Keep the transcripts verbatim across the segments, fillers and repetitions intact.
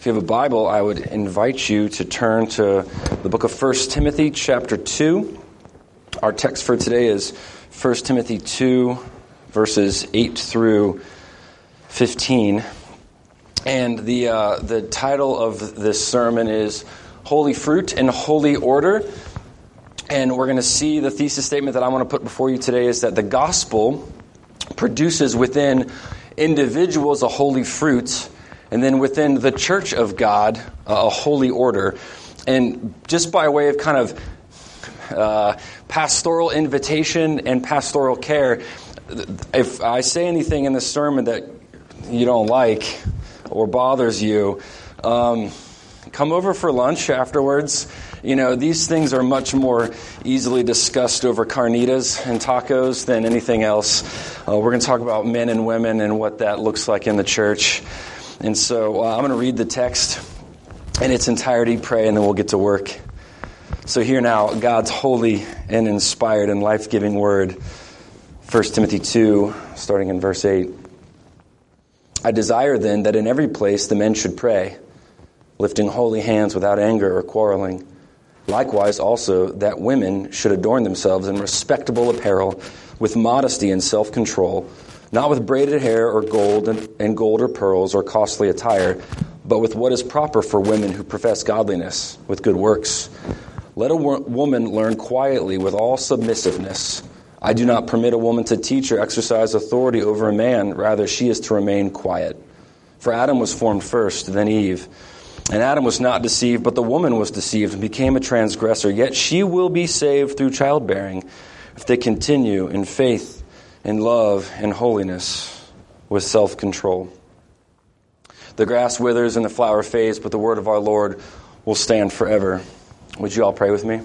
If you have a Bible, I would invite you to turn to the book of First Timothy chapter two. Our text for today is First Timothy two, verses eight through fifteen. And the uh, the title of this sermon is Holy Fruit and Holy Order. And we're going to see the thesis statement that I want to put before you today is that the gospel produces within individuals a holy fruit, and then within the church of God, a holy order. And just by way of kind of uh, pastoral invitation and pastoral care, if I say anything in this sermon that you don't like or bothers you, um, come over for lunch afterwards. You know, these things are much more easily discussed over carnitas and tacos than anything else. Uh, we're going to talk about men and women and what that looks like in the church. And so uh, I'm going to read the text in its entirety, pray, and then we'll get to work. So hear now God's holy and inspired and life-giving word. First Timothy two, starting in verse eight. I desire then that in every place the men should pray, lifting holy hands without anger or quarreling. Likewise also that women should adorn themselves in respectable apparel, with modesty and self-control, not with braided hair or gold and, and gold or pearls or costly attire, but with what is proper for women who profess godliness, with good works. Let a wo- woman learn quietly with all submissiveness. I do not permit a woman to teach or exercise authority over a man. Rather, she is to remain quiet. For Adam was formed first, then Eve. And Adam was not deceived, but the woman was deceived and became a transgressor. Yet she will be saved through childbearing if they continue in faith, in love, and holiness, with self-control. The grass withers and the flower fades, but the word of our Lord will stand forever. Would you all pray with me?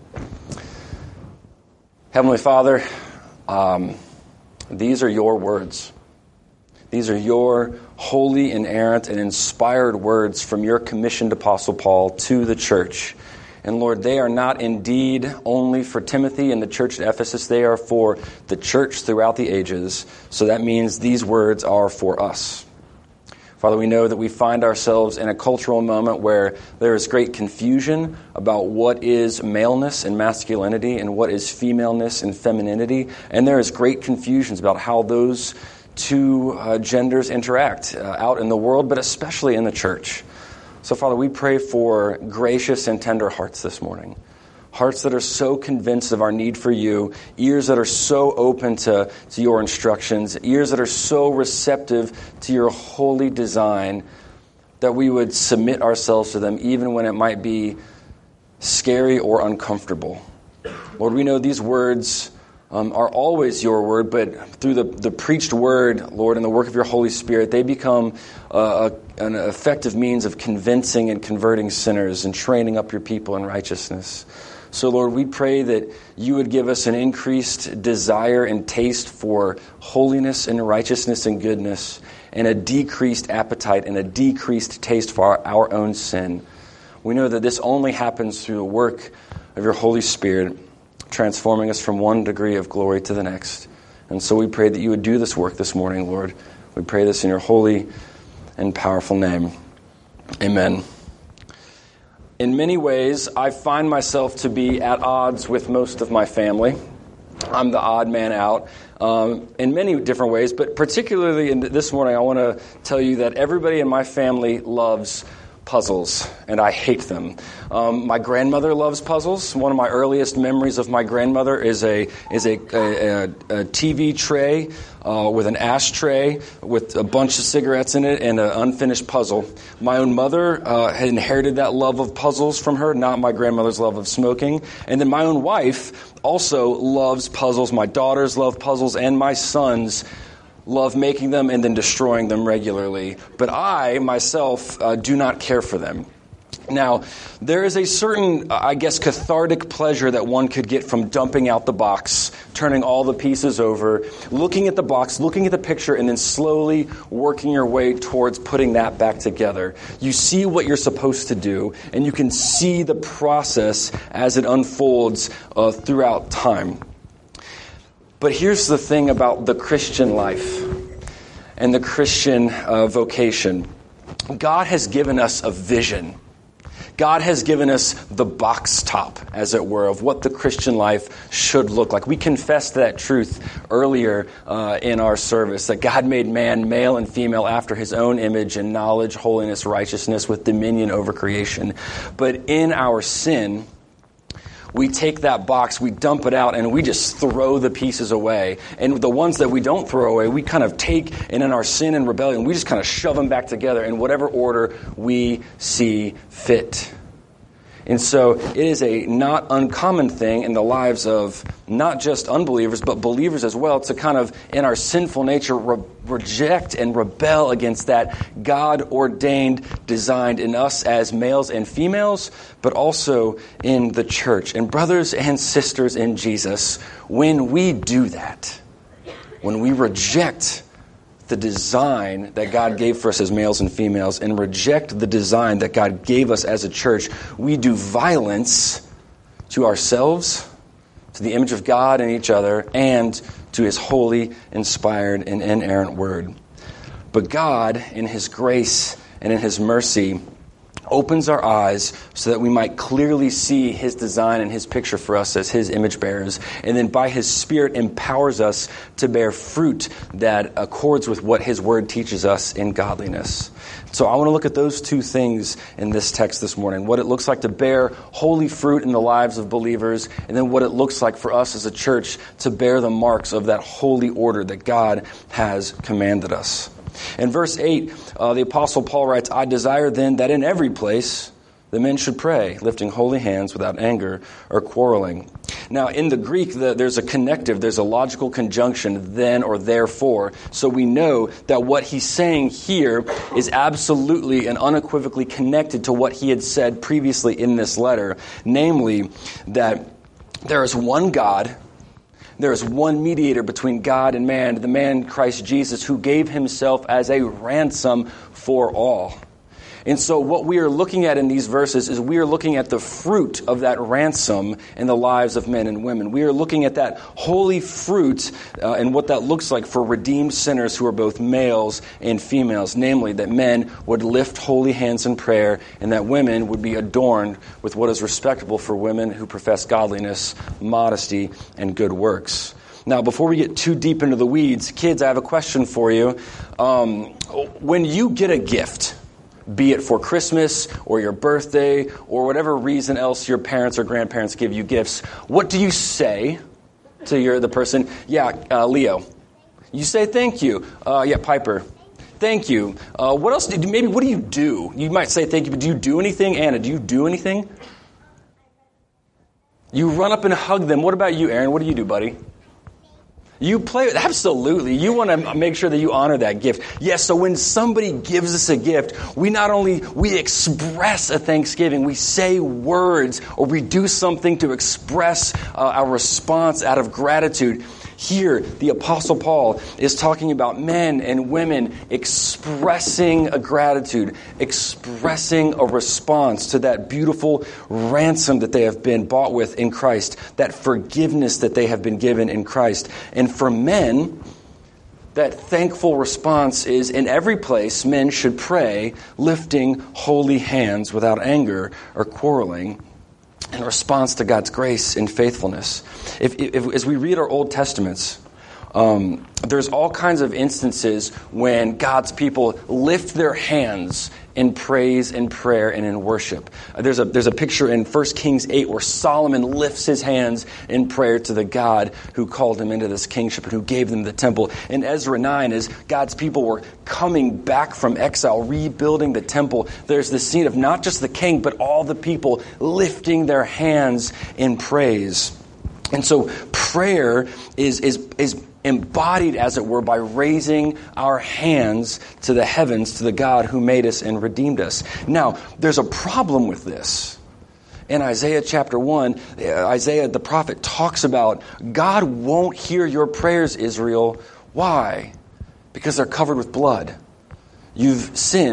Heavenly Father, um, these are your words. These are your holy, inerrant, and inspired words from your commissioned Apostle Paul to the church. And Lord, they are not indeed only for Timothy and the church at Ephesus. They are for the church throughout the ages. So that means these words are for us. Father, we know that we find ourselves in a cultural moment where there is great confusion about what is maleness and masculinity and what is femaleness and femininity. And there is great confusions about how those two uh, genders interact uh, out in the world, but especially in the church. So, Father, we pray for gracious and tender hearts this morning. Hearts that are so convinced of our need for you, ears that are so open to, to your instructions, ears that are so receptive to your holy design that we would submit ourselves to them even when it might be scary or uncomfortable. Lord, we know these words Um, are always your word, but through the, the preached word, Lord, and the work of your Holy Spirit, they become uh, a, an effective means of convincing and converting sinners and training up your people in righteousness. So, Lord, we pray that you would give us an increased desire and taste for holiness and righteousness and goodness, and a decreased appetite and a decreased taste for our, our own sin. We know that this only happens through the work of your Holy Spirit, transforming us from one degree of glory to the next. And so we pray that you would do this work this morning, Lord. We pray this in your holy and powerful name. Amen. In many ways, I find myself to be at odds with most of my family. I'm the odd man out um, in many different ways, but particularly in this morning, I want to tell you that everybody in my family loves puzzles, and I hate them. Um, my grandmother loves puzzles. One of my earliest memories of my grandmother is a is a, a, a T V tray uh, with an ashtray with a bunch of cigarettes in it and an unfinished puzzle. My own mother uh, had inherited that love of puzzles from her, not my grandmother's love of smoking. And then my own wife also loves puzzles. My daughters love puzzles, and my sons love making them and then destroying them regularly. But I, myself, uh, do not care for them. Now, there is a certain, I guess, cathartic pleasure that one could get from dumping out the box, turning all the pieces over, looking at the box, looking at the picture, and then slowly working your way towards putting that back together. You see what you're supposed to do, and you can see the process as it unfolds uh, throughout time. But here's the thing about the Christian life and the Christian uh, vocation. God has given us a vision. God has given us the box top, as it were, of what the Christian life should look like. We confessed that truth earlier uh, in our service, that God made man male and female after his own image in knowledge, holiness, righteousness, with dominion over creation. But in our sin, we take that box, we dump it out, and we just throw the pieces away. And the ones that we don't throw away, we kind of take, and in our sin and rebellion, we just kind of shove them back together in whatever order we see fit. And so it is a not uncommon thing in the lives of not just unbelievers, but believers as well, to kind of, in our sinful nature, re- reject and rebel against that God-ordained design in us as males and females, but also in the church. And brothers and sisters in Jesus, when we do that, when we reject the design that God gave for us as males and females and reject the design that God gave us as a church, we do violence to ourselves, to the image of God in each other, and to his holy, inspired, and inerrant word. But God, in his grace and in his mercy, opens our eyes so that we might clearly see his design and his picture for us as his image bearers. And then by his Spirit empowers us to bear fruit that accords with what his word teaches us in godliness. So I want to look at those two things in this text this morning. What it looks like to bear holy fruit in the lives of believers, and then what it looks like for us as a church to bear the marks of that holy order that God has commanded us. In verse eight, uh, the Apostle Paul writes, I desire then that in every place the men should pray, lifting holy hands without anger or quarreling. Now, in the Greek, the, there's a connective, there's a logical conjunction, then or therefore. So we know that what he's saying here is absolutely and unequivocally connected to what he had said previously in this letter, namely that there is one God. There is one mediator between God and man, the man Christ Jesus, who gave himself as a ransom for all. And so what we are looking at in these verses is we are looking at the fruit of that ransom in the lives of men and women. We are looking at that holy fruit uh, and what that looks like for redeemed sinners who are both males and females. Namely, that men would lift holy hands in prayer and that women would be adorned with what is respectable for women who profess godliness, modesty, and good works. Now, before we get too deep into the weeds, kids, I have a question for you. Um, when you get a gift, be it for Christmas or your birthday or whatever reason else your parents or grandparents give you gifts, what do you say to your the person? Yeah, uh, Leo. You say thank you. Uh, yeah, Piper. Thank you. Uh, what else? Do you, maybe what do you do? You might say thank you, but do you do anything? Anna, do you do anything? You run up and hug them. What about you, Aaron? What do you do, buddy? You play, absolutely. You want to make sure that you honor that gift. Yes, so when somebody gives us a gift, we not only, we express a thanksgiving, we say words or we do something to express uh, our response out of gratitude. Here, the Apostle Paul is talking about men and women expressing a gratitude, expressing a response to that beautiful ransom that they have been bought with in Christ, that forgiveness that they have been given in Christ. And for men, that thankful response is in every place men should pray, lifting holy hands without anger or quarreling, in response to God's grace and faithfulness. If, if, as we read our Old Testaments, um, there's all kinds of instances when God's people lift their hands in praise and prayer and in worship. Uh, there's a there's a picture in First Kings eight where Solomon lifts his hands in prayer to the God who called him into this kingship and who gave them the temple. In Ezra nine, as God's people were coming back from exile, rebuilding the temple, there's this scene of not just the king, but all the people lifting their hands in praise. And so prayer is is is embodied, as it were, by raising our hands to the heavens, to the God who made us and redeemed us. Now, there's a problem with this. In Isaiah chapter one, Isaiah the prophet talks about God won't hear your prayers, Israel. Why? Because they're covered with blood. You've sinned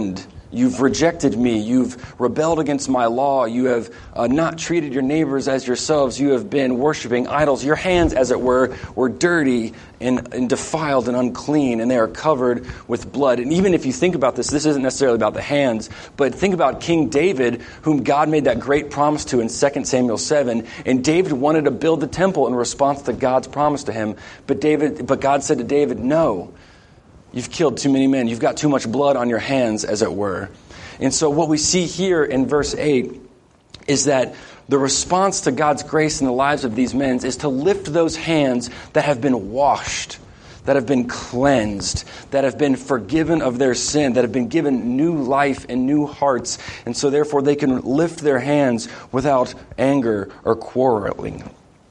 You've rejected me. You've rebelled against my law. You have uh, not treated your neighbors as yourselves. You have been worshiping idols. Your hands, as it were, were dirty and, and defiled and unclean, and they are covered with blood. And even if you think about this, this isn't necessarily about the hands, but think about King David, whom God made that great promise to in Second Samuel seven. And David wanted to build the temple in response to God's promise to him. But David, but God said to David, no. You've killed too many men. You've got too much blood on your hands, as it were. And so what we see here in verse eight is that the response to God's grace in the lives of these men is to lift those hands that have been washed, that have been cleansed, that have been forgiven of their sin, that have been given new life and new hearts. And so therefore they can lift their hands without anger or quarreling.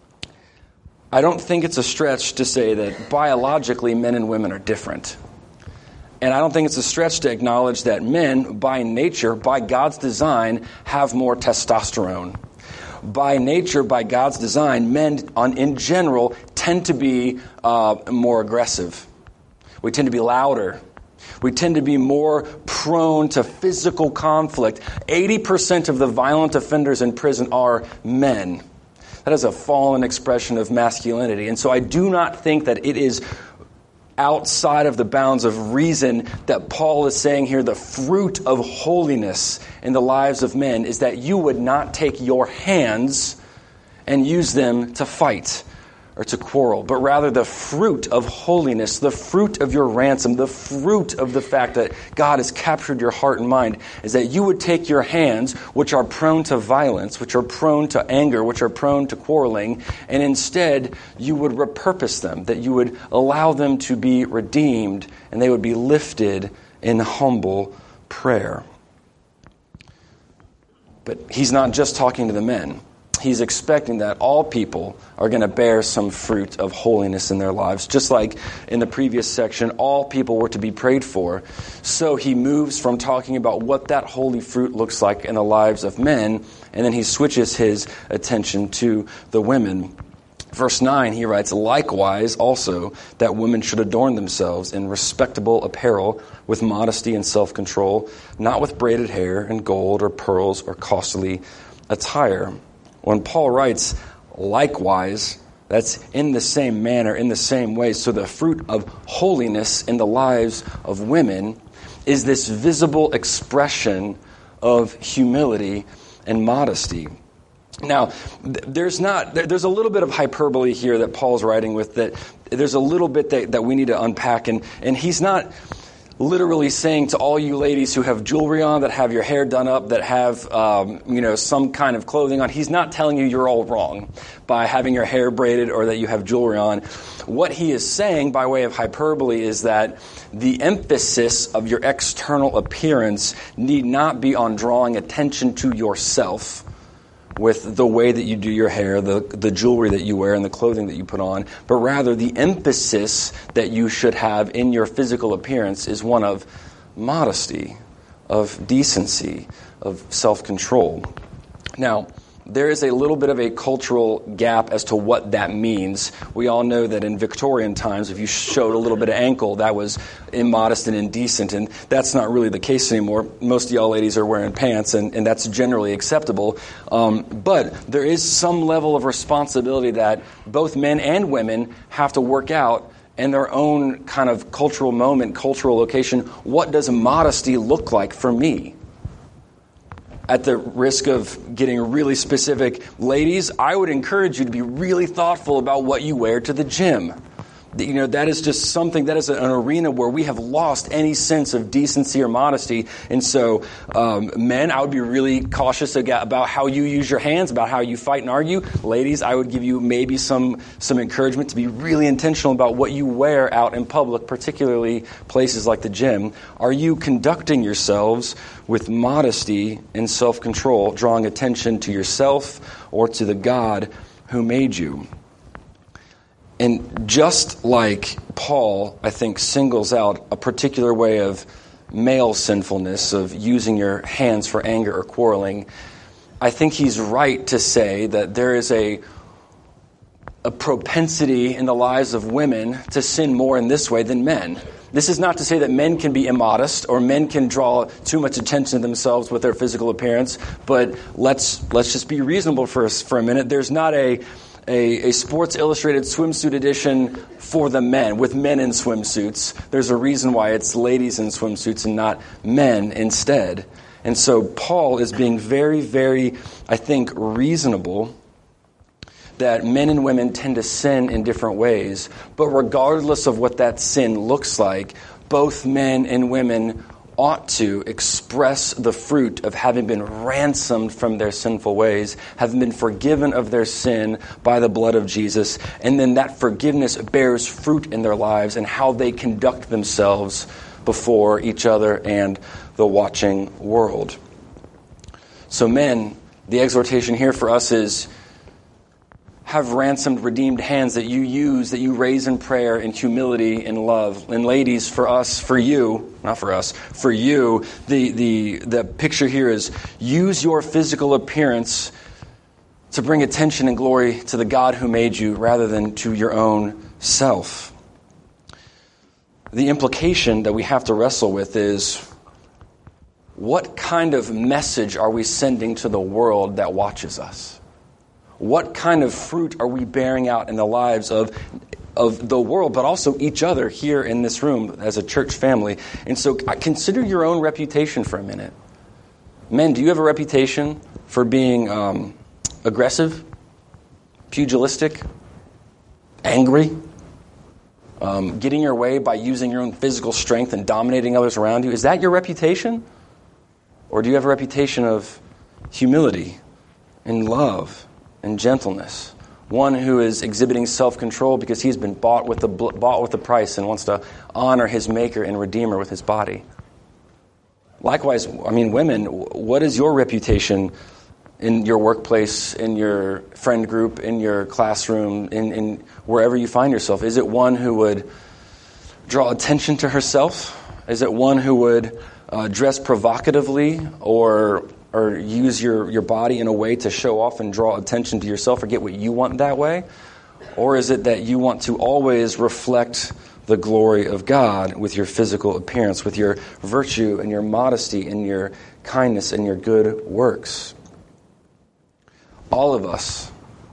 I don't think it's a stretch to say that biologically men and women are different. And I don't think it's a stretch to acknowledge that men, by nature, by God's design, have more testosterone. By nature, by God's design, men on, in general tend to be uh, more aggressive. We tend to be louder. We tend to be more prone to physical conflict. eighty percent of the violent offenders in prison are men. That is a fallen expression of masculinity. And so I do not think that it is outside of the bounds of reason that Paul is saying here the fruit of holiness in the lives of men is that you would not take your hands and use them to fight or to quarrel, but rather the fruit of holiness, the fruit of your ransom, the fruit of the fact that God has captured your heart and mind is that you would take your hands, which are prone to violence, which are prone to anger, which are prone to quarreling, and instead you would repurpose them, that you would allow them to be redeemed and they would be lifted in humble prayer. But he's not just talking to the men. He's expecting that all people are going to bear some fruit of holiness in their lives. Just like in the previous section, all people were to be prayed for. So he moves from talking about what that holy fruit looks like in the lives of men, and then he switches his attention to the women. Verse nine, he writes, likewise also that women should adorn themselves in respectable apparel with modesty and self-control, not with braided hair and gold or pearls or costly attire. When Paul writes, likewise, that's in the same manner, in the same way. So the fruit of holiness in the lives of women is this visible expression of humility and modesty. Now, there's not there's a little bit of hyperbole here that Paul's writing with, that there's a little bit that, that we need to unpack. And, and he's not literally saying to all you ladies who have jewelry on, that have your hair done up, that have um, you know some kind of clothing on, he's not telling you you're all wrong by having your hair braided or that you have jewelry on. What he is saying by way of hyperbole is that the emphasis of your external appearance need not be on drawing attention to yourself with the way that you do your hair, the, the jewelry that you wear, and the clothing that you put on, but rather the emphasis that you should have in your physical appearance is one of modesty, of decency, of self-control. Now, there is a little bit of a cultural gap as to what that means. We all know that in Victorian times, if you showed a little bit of ankle, that was immodest and indecent, and that's not really the case anymore. Most of y'all ladies are wearing pants, and, and that's generally acceptable. Um, but there is some level of responsibility that both men and women have to work out in their own kind of cultural moment, cultural location. What does modesty look like for me? At the risk of getting really specific, ladies, I would encourage you to be really thoughtful about what you wear to the gym. You know, that is just something, that is an arena where we have lost any sense of decency or modesty. And so, um, men, I would be really cautious about how you use your hands, about how you fight and argue. Ladies, I would give you maybe some, some encouragement to be really intentional about what you wear out in public, particularly places like the gym. Are you conducting yourselves with modesty and self-control, drawing attention to yourself or to the God who made you? And just like Paul, I think, singles out a particular way of male sinfulness, of using your hands for anger or quarreling, I think he's right to say that there is a a propensity in the lives of women to sin more in this way than men. This is not to say that men can be immodest or men can draw too much attention to themselves with their physical appearance, but let's let's just be reasonable for, for a minute. There's not a, a, a Sports Illustrated swimsuit edition for the men, with men in swimsuits. There's a reason why it's ladies in swimsuits and not men instead. And so Paul is being very, very, I think, reasonable that men and women tend to sin in different ways. But regardless of what that sin looks like, both men and women ought to express the fruit of having been ransomed from their sinful ways, having been forgiven of their sin by the blood of Jesus, and then that forgiveness bears fruit in their lives and how they conduct themselves before each other and the watching world. So men, the exhortation here for us is, have ransomed, redeemed hands that you use, that you raise in prayer, in humility, in love. And ladies, for us, for you, not for us, for you, the, the, the picture here is use your physical appearance to bring attention and glory to the God who made you rather than to your own self. The implication that we have to wrestle with is, what kind of message are we sending to the world that watches us? What kind of fruit are we bearing out in the lives of, of the world, but also each other here in this room as a church family? And so consider your own reputation for a minute. Men, do you have a reputation for being um, aggressive, pugilistic, angry, um, getting your way by using your own physical strength and dominating others around you? Is that your reputation? Or do you have a reputation of humility and love and gentleness? One who is exhibiting self-control because he's been bought with the bought with the price and wants to honor his Maker and Redeemer with his body. Likewise, I mean, women, what is your reputation in your workplace, in your friend group, in your classroom, in, in wherever you find yourself? Is it one who would draw attention to herself? Is it one who would uh, dress provocatively or or use your, your body in a way to show off and draw attention to yourself or get what you want that way? Or is it that you want to always reflect the glory of God with your physical appearance, with your virtue and your modesty and your kindness and your good works? All of us,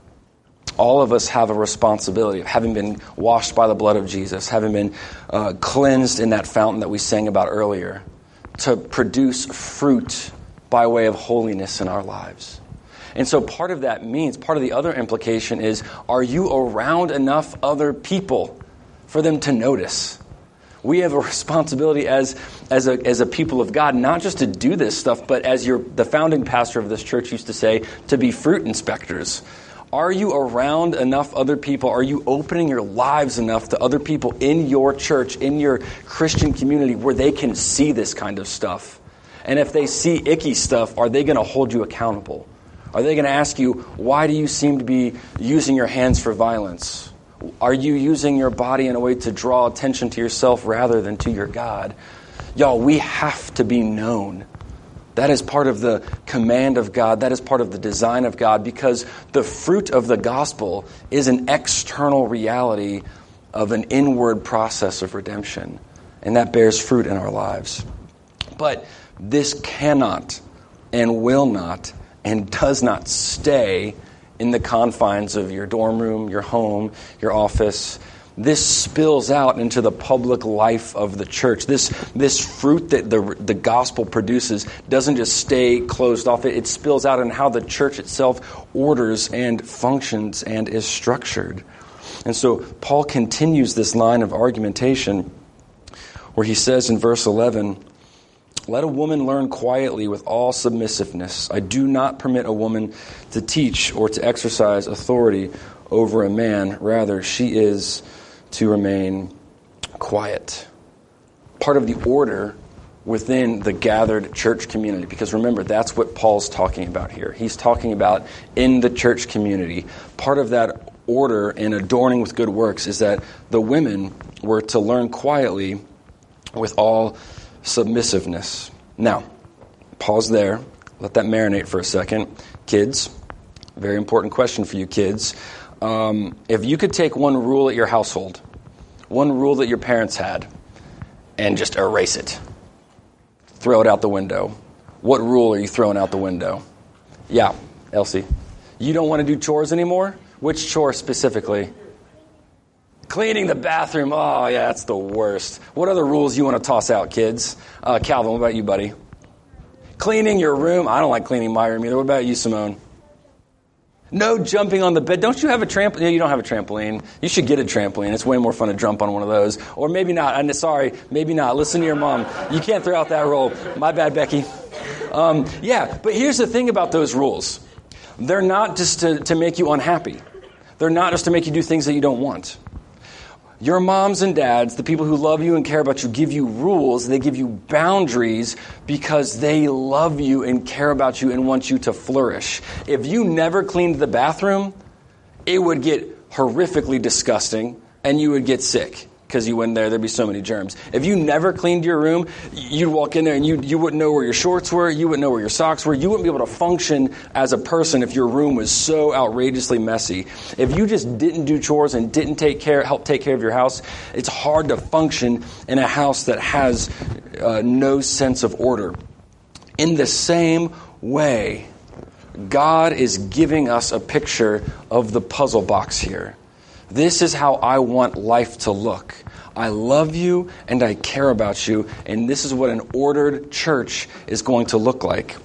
all of us have a responsibility of having been washed by the blood of Jesus, having been uh, cleansed in that fountain that we sang about earlier, to produce fruit by way of holiness in our lives. And so part of that means, part of the other implication is, are you around enough other people for them to notice? We have a responsibility as as a as a people of God, not just to do this stuff, but as your the founding pastor of this church used to say, to be fruit inspectors. Are you around enough other people? Are you opening your lives enough to other people in your church, in your Christian community, where they can see this kind of stuff? And if they see icky stuff, are they going to hold you accountable? Are they going to ask you, why do you seem to be using your hands for violence? Are you using your body in a way to draw attention to yourself rather than to your God? Y'all, we have to be known. That is part of the command of God. That is part of the design of God, because the fruit of the gospel is an external reality of an inward process of redemption. And that bears fruit in our lives. But this cannot and will not and does not stay in the confines of your dorm room, your home, your office. This spills out into the public life of the church. This this fruit that the the gospel produces doesn't just stay closed off. It, it spills out in how the church itself orders and functions and is structured. And so Paul continues this line of argumentation where he says in verse eleven, "Let a woman learn quietly with all submissiveness. I do not permit a woman to teach or to exercise authority over a man. Rather, she is to remain quiet." Part of the order within the gathered church community, because remember, that's what Paul's talking about here. He's talking about in the church community. Part of that order and adorning with good works is that the women were to learn quietly with all submissiveness. Now, pause there. Let that marinate for a second. Kids, very important question for you kids. Um, if you could take one rule at your household, one rule that your parents had, and just erase it, throw it out the window, what rule are you throwing out the window? Yeah, Elsie. You don't want to do chores anymore? Which chore specifically? Cleaning the bathroom. Oh, yeah, that's the worst. What other rules you want to toss out, kids? Uh, Calvin, what about you, buddy? Cleaning your room. I don't like cleaning my room either. What about you, Simone? No jumping on the bed. Don't you have a trampoline? No, you don't have a trampoline. You should get a trampoline. It's way more fun to jump on one of those. Or maybe not. I'm sorry, maybe not. Listen to your mom. You can't throw out that rule. My bad, Becky. Um, yeah, but here's the thing about those rules. They're not just to, to make you unhappy. They're not just to make you do things that you don't want. Your moms and dads, the people who love you and care about you, give you rules. They give you boundaries because they love you and care about you and want you to flourish. If you never cleaned the bathroom, it would get horrifically disgusting and you would get sick because you went there. There'd be so many germs. If you never cleaned your room, you'd walk in there and you, you wouldn't know where your shorts were. You wouldn't know where your socks were. You wouldn't be able to function as a person if your room was so outrageously messy. If you just didn't do chores and didn't take care, help take care of your house, it's hard to function in a house that has uh, no sense of order. In the same way, God is giving us a picture of the puzzle box here. This is how I want life to look. I love you and I care about you, and this is what an ordered church is going to look like.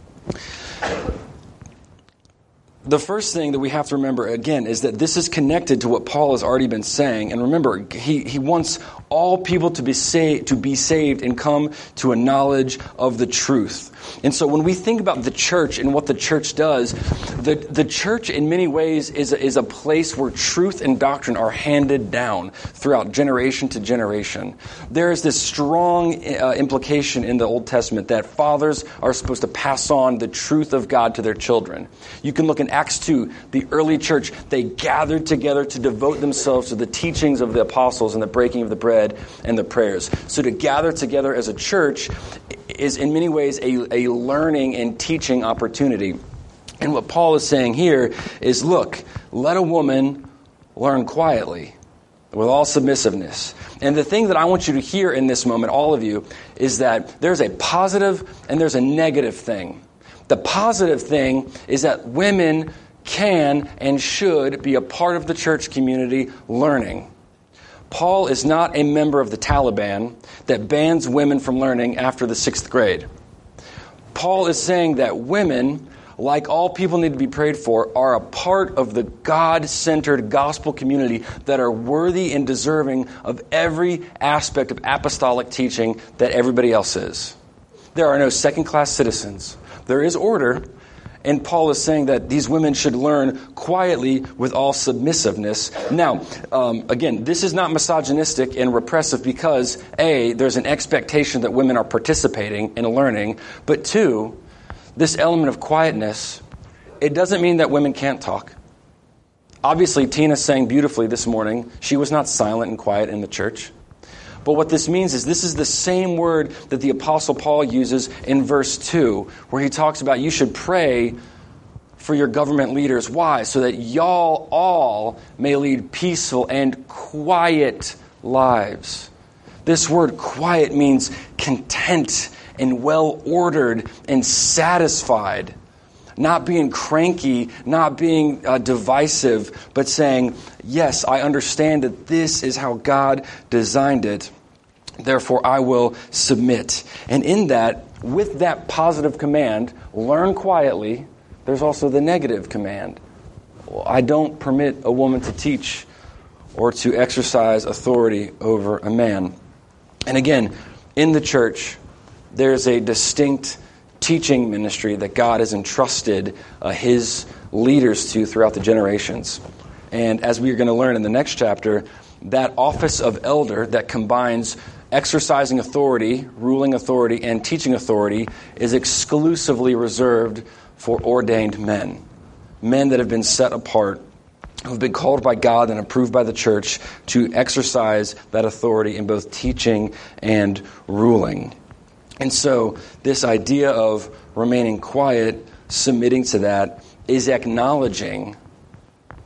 The first thing that we have to remember, again, is that this is connected to what Paul has already been saying. And remember, he, he wants all people to be saved, to be saved and come to a knowledge of the truth. And so when we think about the church and what the church does, the, the church in many ways is a, is a place where truth and doctrine are handed down throughout generation to generation. There is this strong uh, implication in the Old Testament that fathers are supposed to pass on the truth of God to their children. You can look in Acts two, the early church, they gathered together to devote themselves to the teachings of the apostles and the breaking of the bread and the prayers. So to gather together as a church is in many ways a, a learning and teaching opportunity. And what Paul is saying here is, look, let a woman learn quietly with all submissiveness. And the thing that I want you to hear in this moment, all of you, is that there's a positive and there's a negative thing. The positive thing is that women can and should be a part of the church community learning. Paul is not a member of the Taliban that bans women from learning after the sixth grade. Paul is saying that women, like all people need to be prayed for, are a part of the God-centered gospel community that are worthy and deserving of every aspect of apostolic teaching that everybody else is. There are no second-class citizens. There is order, and Paul is saying that these women should learn quietly with all submissiveness. Now, um, again, this is not misogynistic and repressive because, A, there's an expectation that women are participating in learning, but two, this element of quietness, it doesn't mean that women can't talk. Obviously, Tina sang beautifully this morning. She was not silent and quiet in the church. But what this means is this is the same word that the Apostle Paul uses in verse two, where he talks about you should pray for your government leaders. Why? So that y'all all may lead peaceful and quiet lives. This word quiet means content and well-ordered and satisfied. Not being cranky, not being uh, divisive, but saying, yes, I understand that this is how God designed it. Therefore, I will submit. And in that, with that positive command, learn quietly, there's also the negative command. I don't permit a woman to teach or to exercise authority over a man. And again, in the church, there's a distinct teaching ministry that God has entrusted uh, his leaders to throughout the generations. And as we're going to learn in the next chapter, that office of elder that combines exercising authority, ruling authority, and teaching authority is exclusively reserved for ordained men. Men that have been set apart, who have been called by God and approved by the church to exercise that authority in both teaching and ruling. And so this idea of remaining quiet, submitting to that, is acknowledging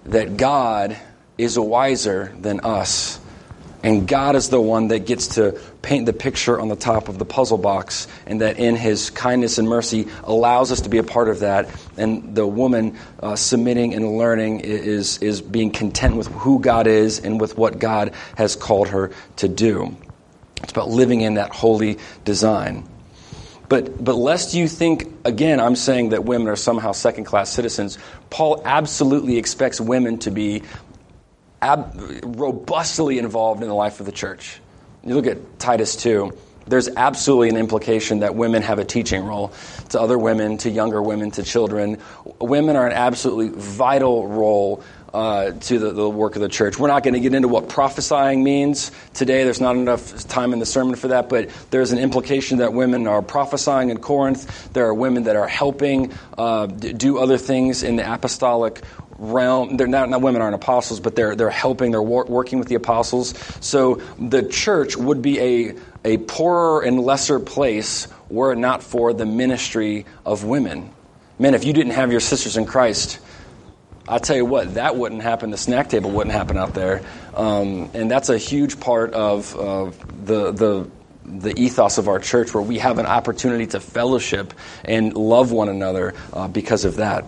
that God is wiser than us. And God is the one that gets to paint the picture on the top of the puzzle box, and that in his kindness and mercy allows us to be a part of that. And the woman uh, submitting and learning is, is being content with who God is and with what God has called her to do. It's about living in that holy design. But but lest you think, again, I'm saying that women are somehow second-class citizens, Paul absolutely expects women to be ab- robustly involved in the life of the church. You look at Titus two, there's absolutely an implication that women have a teaching role to other women, to younger women, to children. Women are an absolutely vital role Uh, to the, the work of the church. We're not going to get into what prophesying means today. There's not enough time in the sermon for that, but there's an implication that women are prophesying in Corinth. There are women that are helping uh, do other things in the apostolic realm. They're not, not women aren't apostles, but they're they're helping. They're wor- working with the apostles. So the church would be a a poorer and lesser place were it not for the ministry of women. Men, if you didn't have your sisters in Christ, I tell you what, that wouldn't happen. The snack table wouldn't happen out there, um, and that's a huge part of uh, the the the ethos of our church, where we have an opportunity to fellowship and love one another uh, because of that.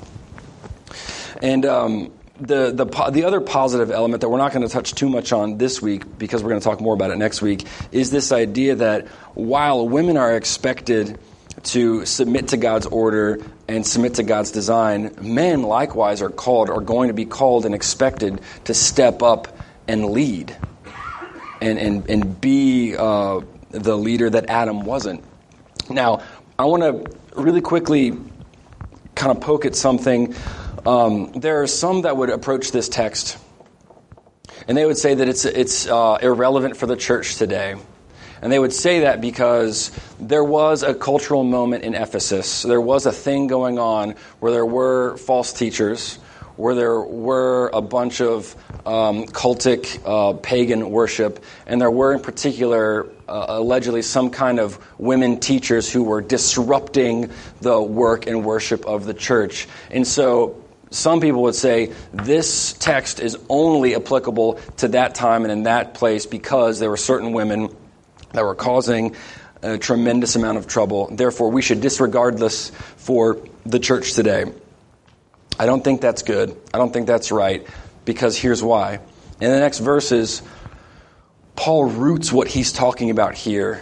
And um, the the the other positive element that we're not going to touch too much on this week, because we're going to talk more about it next week, is this idea that while women are expected to submit to God's order and submit to God's design, men likewise are called, are going to be called and expected to step up and lead and and, and be uh, the leader that Adam wasn't. Now, I want to really quickly kind of poke at something. Um, there are some that would approach this text and they would say that it's, it's uh, irrelevant for the church today. And they would say that because there was a cultural moment in Ephesus. There was a thing going on where there were false teachers, where there were a bunch of um, cultic uh, pagan worship, and there were in particular uh, allegedly some kind of women teachers who were disrupting the work and worship of the church. And so some people would say this text is only applicable to that time and in that place because there were certain women that were causing a tremendous amount of trouble. Therefore, we should disregard this for the church today. I don't think that's good. I don't think that's right, because here's why. In the next verses, Paul roots what he's talking about here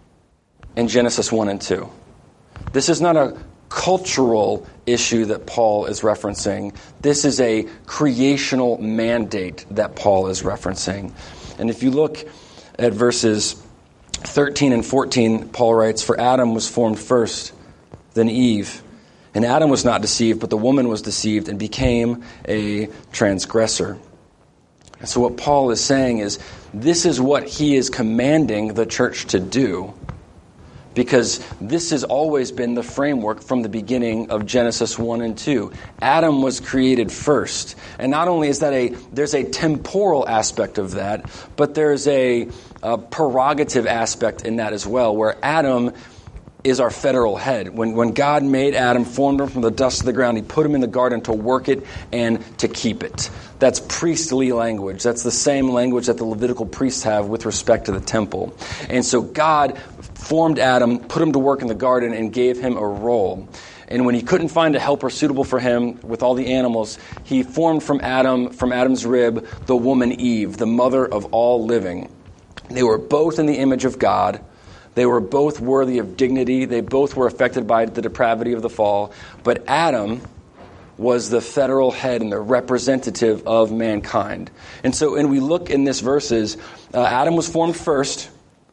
in Genesis one and two. This is not a cultural issue that Paul is referencing. This is a creational mandate that Paul is referencing. And if you look at verses thirteen and fourteen, Paul writes, "For Adam was formed first, then Eve. And Adam was not deceived, but the woman was deceived and became a transgressor." And so what Paul is saying is, this is what he is commanding the church to do, because this has always been the framework from the beginning of Genesis one and two. Adam was created first. And not only is that a, there's a temporal aspect of that, but there's a, a prerogative aspect in that as well, where Adam is our federal head. When when God made Adam, formed him from the dust of the ground, he put him in the garden to work it and to keep it. That's priestly language. That's the same language that the Levitical priests have with respect to the temple. And so God formed Adam, put him to work in the garden, and gave him a role. And when he couldn't find a helper suitable for him with all the animals, he formed from Adam, from Adam's rib, the woman Eve, the mother of all living. They were both in the image of God. They were both worthy of dignity. They both were affected by the depravity of the fall. But Adam was the federal head and the representative of mankind. And so when we look in these verses, uh, Adam was formed first,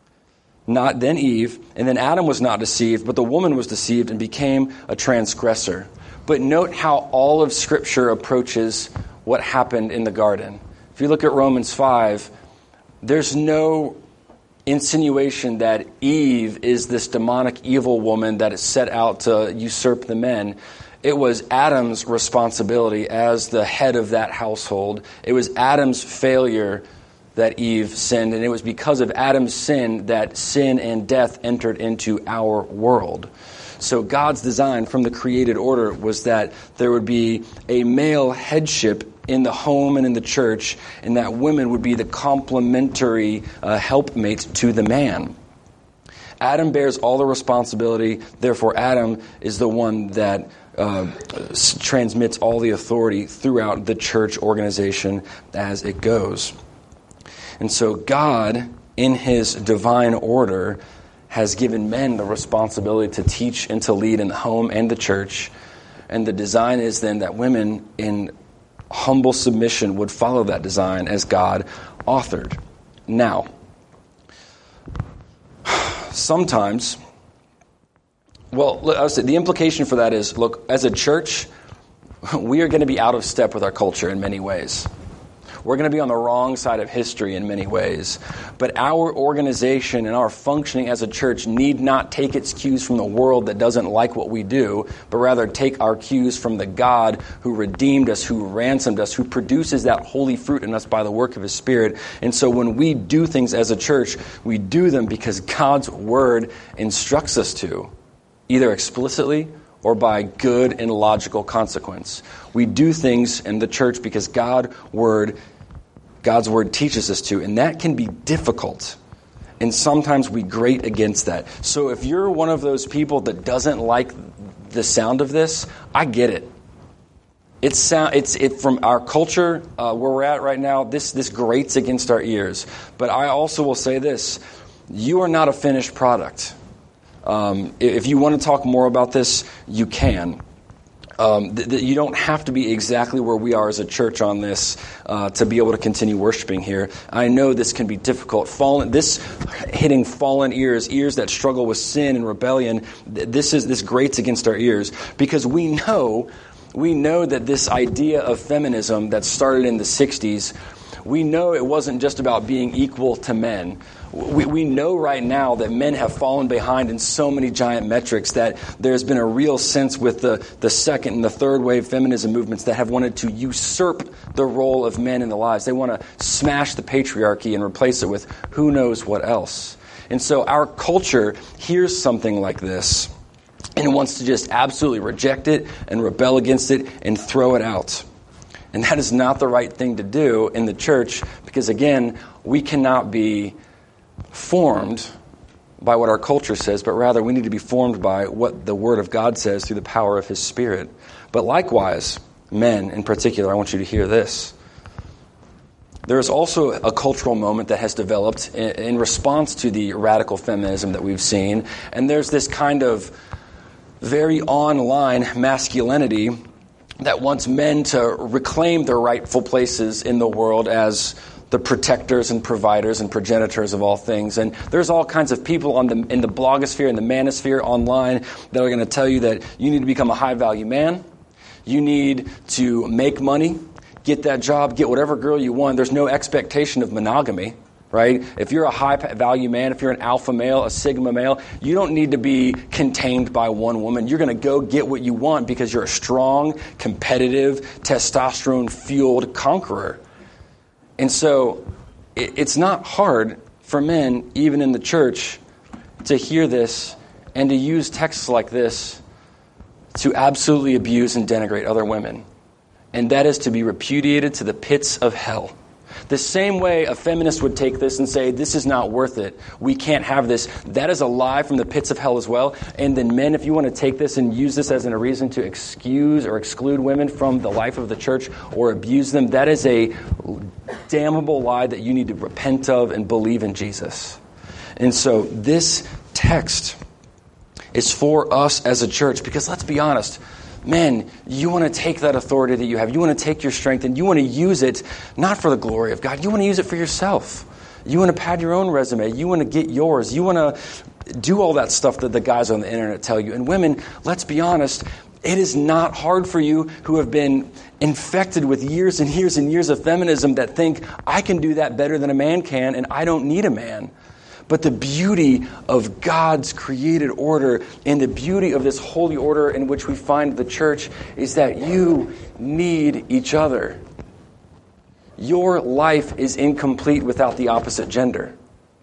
not then Eve, and then Adam was not deceived, but the woman was deceived and became a transgressor. But note how all of Scripture approaches what happened in the garden. If you look at Romans five, there's no insinuation that Eve is this demonic evil woman that is set out to usurp the men. It was Adam's responsibility as the head of that household. It was Adam's failure that Eve sinned, and it was because of Adam's sin that sin and death entered into our world. So God's design from the created order was that there would be a male headship in the home and in the church, and that women would be the complementary uh, helpmates to the man. Adam bears all the responsibility, therefore Adam is the one that uh, s- transmits all the authority throughout the church organization as it goes. And so God, in his divine order, has given men the responsibility to teach and to lead in the home and the church. And the design is then that women in humble submission would follow that design as God authored. Now, sometimes, well, the implication for that is, look, as a church, we are going to be out of step with our culture in many ways. We're going to be on the wrong side of history in many ways. But our organization and our functioning as a church need not take its cues from the world that doesn't like what we do, but rather take our cues from the God who redeemed us, who ransomed us, who produces that holy fruit in us by the work of his Spirit. And so when we do things as a church, we do them because God's word instructs us to, either explicitly or by good and logical consequence. We do things in the church because God word God's word teaches us to, and that can be difficult. And sometimes we grate against that. So if you're one of those people that doesn't like the sound of this, I get it. It's sound. It's it from our culture uh, where we're at right now. This this grates against our ears. But I also will say this: you are not a finished product. Um, if you want to talk more about this, you can. Um, th- th- you don't have to be exactly where we are as a church on this uh, to be able to continue worshiping here. I know this can be difficult. Fallen, this hitting fallen ears, ears that struggle with sin and rebellion. Th- this is this grates against our ears because we know, we know that this idea of feminism that started in the sixties, we know it wasn't just about being equal to men. We, we know right now that men have fallen behind in so many giant metrics that there's been a real sense with the, the second and the third wave feminism movements that have wanted to usurp the role of men in the lives. They want to smash the patriarchy and replace it with who knows what else. And so our culture hears something like this and wants to just absolutely reject it and rebel against it and throw it out. And that is not the right thing to do in the church because, again, we cannot be formed by what our culture says, but rather we need to be formed by what the Word of God says through the power of His Spirit. But likewise, men in particular, I want you to hear this. There is also a cultural moment that has developed in, in response to the radical feminism that we've seen, and there's this kind of very online masculinity that wants men to reclaim their rightful places in the world as the protectors and providers and progenitors of all things. And there's all kinds of people on the in the blogosphere and the manosphere online that are going to tell you that you need to become a high-value man. You need to make money, get that job, get whatever girl you want. There's no expectation of monogamy, right? If you're a high-value man, if you're an alpha male, a sigma male, you don't need to be contained by one woman. You're going to go get what you want because you're a strong, competitive, testosterone-fueled conqueror. And so it's not hard for men, even in the church, to hear this and to use texts like this to absolutely abuse and denigrate other women. And that is to be repudiated to the pits of hell. The same way a feminist would take this and say, this is not worth it. We can't have this. That is a lie from the pits of hell as well. And then men, if you want to take this and use this as a reason to excuse or exclude women from the life of the church or abuse them, that is a damnable lie that you need to repent of and believe in Jesus. And so this text is for us as a church because let's be honest, men, you want to take that authority that you have. You want to take your strength and you want to use it not for the glory of God. You want to use it for yourself. You want to pad your own resume. You want to get yours. You want to do all that stuff that the guys on the internet tell you. And women, let's be honest, it is not hard for you who have been infected with years and years and years of feminism that think, I can do that better than a man can and I don't need a man. But the beauty of God's created order and the beauty of this holy order in which we find the church is that you need each other. Your life is incomplete without the opposite gender.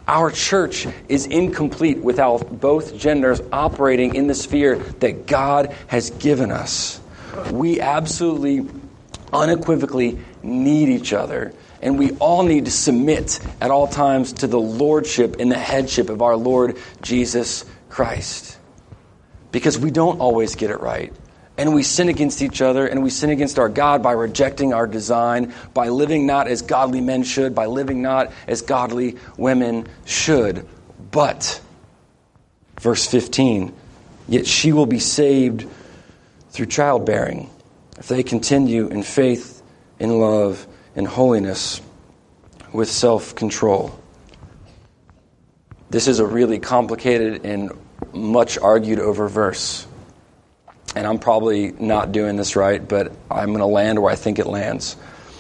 Our church is incomplete without both genders operating in the sphere that God has given us. We absolutely, unequivocally need each other. And we all need to submit at all times to the lordship and the headship of our Lord Jesus Christ. Because we don't always get it right. And we sin against each other, and we sin against our God by rejecting our design, by living not as godly men should, by living not as godly women should. But, verse fifteen, yet she will be saved through childbearing, if they continue in faith, in love, in holiness, with self-control. This is a really complicated and much argued over verse. And I'm probably not doing this right, but I'm going to land where I think it lands.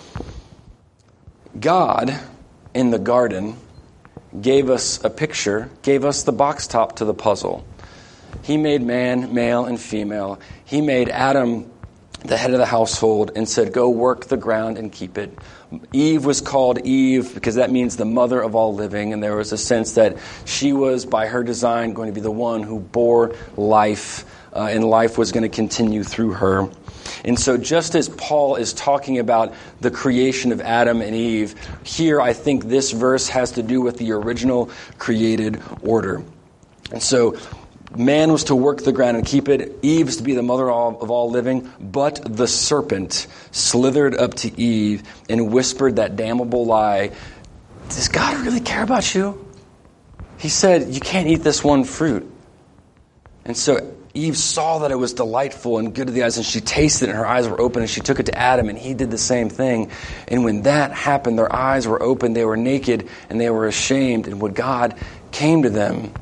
God, in the garden, gave us a picture, gave us the box top to the puzzle. He made man, male and female. He made Adam the head of the household, and said, go work the ground and keep it. Eve was called Eve because that means the mother of all living, and there was a sense that she was, by her design, going to be the one who bore life, uh, and life was going to continue through her. And so just as Paul is talking about the creation of Adam and Eve, here I think this verse has to do with the original created order. And so man was to work the ground and keep it. Eve is to be the mother of all living. But the serpent slithered up to Eve and whispered that damnable lie. Does God really care about you? He said, you can't eat this one fruit. And so Eve saw that it was delightful and good to the eyes, and she tasted it, and her eyes were open, and she took it to Adam, and he did the same thing. And when that happened, their eyes were open, they were naked, and they were ashamed. And when God came to them,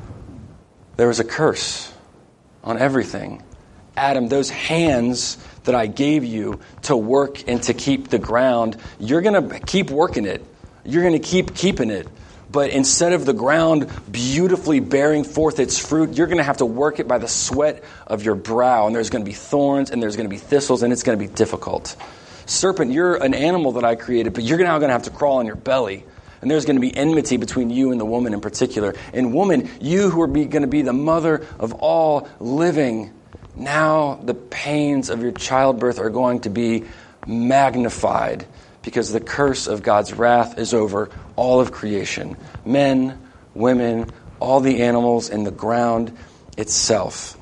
there was a curse on everything. Adam, those hands that I gave you to work and to keep the ground, you're going to keep working it. You're going to keep keeping it. But instead of the ground beautifully bearing forth its fruit, you're going to have to work it by the sweat of your brow. And there's going to be thorns and there's going to be thistles, and it's going to be difficult. Serpent, you're an animal that I created, but you're now going to have to crawl on your belly. And there's going to be enmity between you and the woman in particular. And woman, you who are going to be the mother of all living, now the pains of your childbirth are going to be magnified because the curse of God's wrath is over all of creation. Men, women, all the animals, and the ground itself.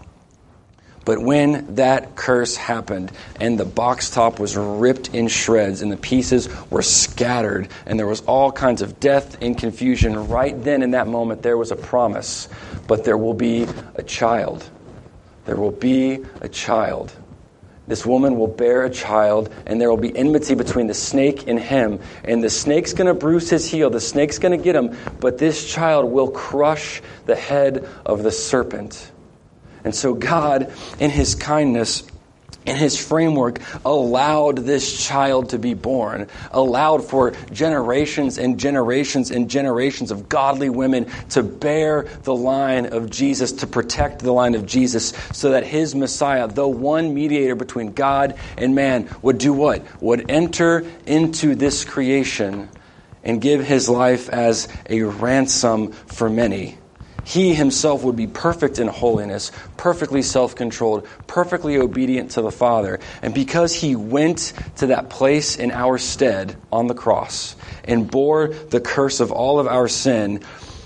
But when that curse happened and the box top was ripped in shreds and the pieces were scattered and there was all kinds of death and confusion, right then in that moment there was a promise. But there will be a child. There will be a child. This woman will bear a child, and there will be enmity between the snake and him. And the snake's going to bruise his heel. The snake's going to get him. But this child will crush the head of the serpent. And so God, in his kindness, in his framework, allowed this child to be born, allowed for generations and generations and generations of godly women to bear the line of Jesus, to protect the line of Jesus, so that his Messiah, the one mediator between God and man, would do what? Would enter into this creation and give his life as a ransom for many. He himself would be perfect in holiness, perfectly self-controlled, perfectly obedient to the Father. And because he went to that place in our stead on the cross and bore the curse of all of our sin,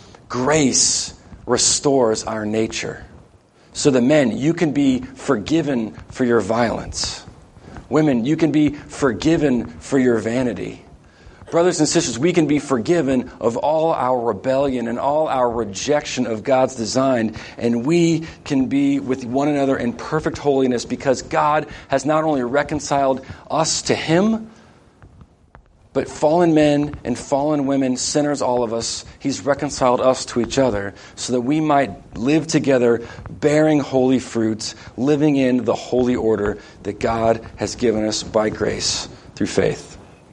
grace restores our nature. So the men, you can be forgiven for your violence. Women, you can be forgiven for your vanity. Brothers and sisters, we can be forgiven of all our rebellion and all our rejection of God's design, and we can be with one another in perfect holiness because God has not only reconciled us to him, but fallen men and fallen women, sinners all of us, he's reconciled us to each other so that we might live together bearing holy fruits, living in the holy order that God has given us by grace through faith.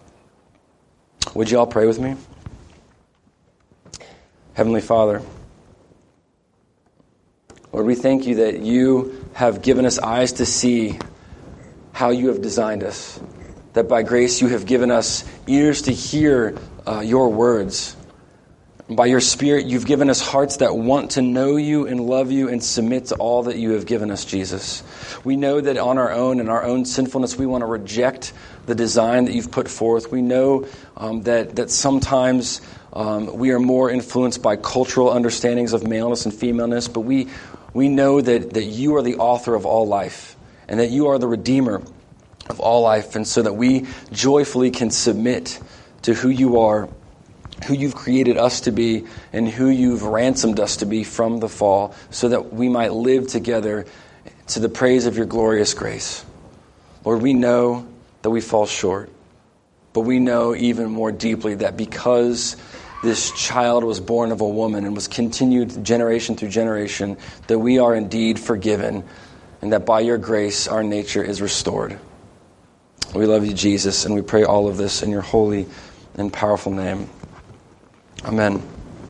Would you all pray with me? Heavenly Father, Lord, we thank you that you have given us eyes to see how you have designed us, that by grace you have given us ears to hear uh, your words. By your Spirit, you've given us hearts that want to know you and love you and submit to all that you have given us, Jesus. We know that on our own and our own sinfulness, we want to reject the design that you've put forth. We know um, that, that sometimes um, we are more influenced by cultural understandings of maleness and femaleness, but we, we know that, that you are the author of all life and that you are the Redeemer of all life, and so that we joyfully can submit to who you are, who you've created us to be, and who you've ransomed us to be from the fall, so that we might live together to the praise of your glorious grace. Lord, we know that we fall short, but we know even more deeply that because this child was born of a woman and was continued generation through generation, that we are indeed forgiven, and that by your grace our nature is restored. We love you, Jesus, and we pray all of this in your holy and powerful name. Amen.